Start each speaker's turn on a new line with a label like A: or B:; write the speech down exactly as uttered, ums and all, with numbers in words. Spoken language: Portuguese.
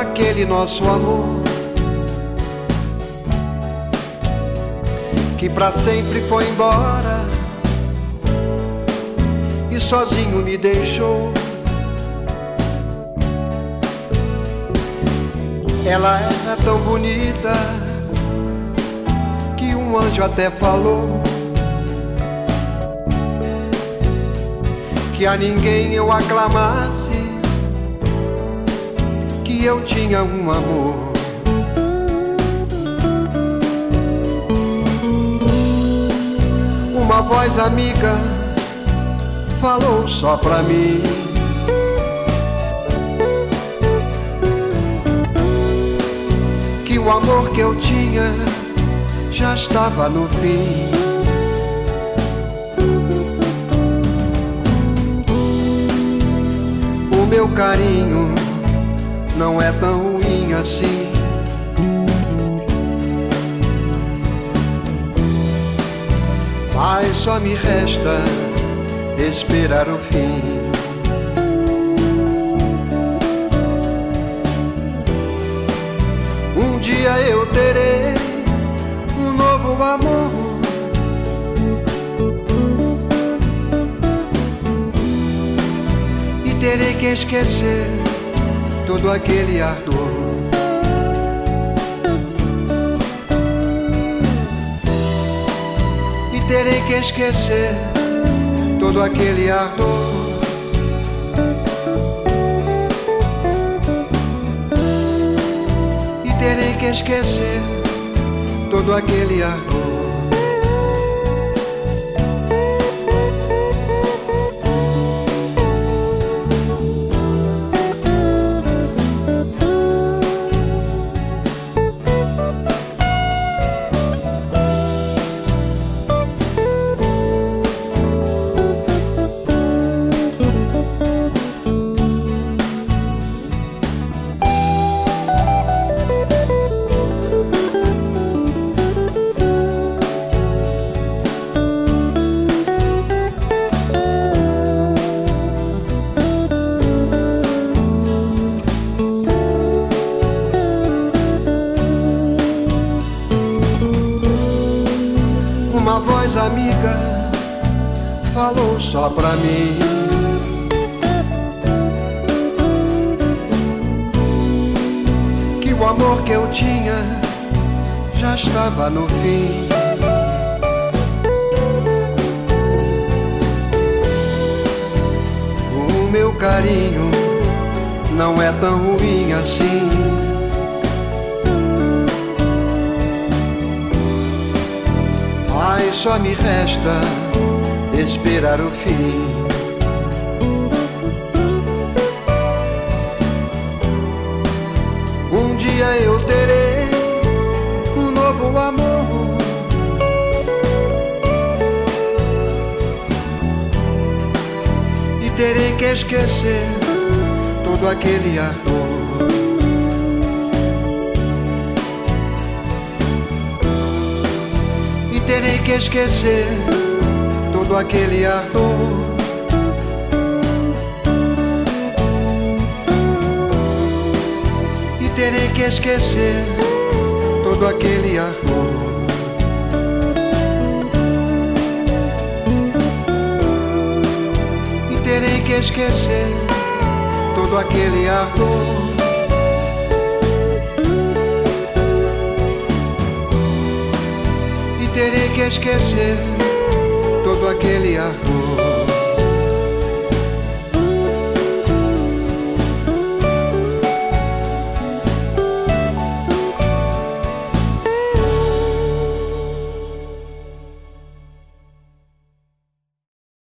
A: aquele nosso amor que pra sempre foi embora e sozinho me deixou. Ela era tão bonita que um anjo até falou que a ninguém eu aclamasse que eu tinha um amor. Uma voz amiga falou só pra mim que o amor que eu tinha já estava no fim. O meu carinho não é tão ruim assim, mas só me resta esperar o fim. Um dia eu terei um novo amor, e terei que esquecer todo aquele ardor. E terei que esquecer todo aquele ardor. E terei que esquecer todo aquele ardor. Uma voz amiga falou só pra mim que o amor que eu tinha já estava no fim. O meu carinho não é tão ruim assim, mas só me resta esperar o fim. Um dia eu terei um novo amor, e terei que esquecer todo aquele ardor. Terei que esquecer todo aquele ardor. E terei que esquecer todo aquele ardor. E terei que esquecer todo aquele ardor. Terei que esquecer todo aquele ardor.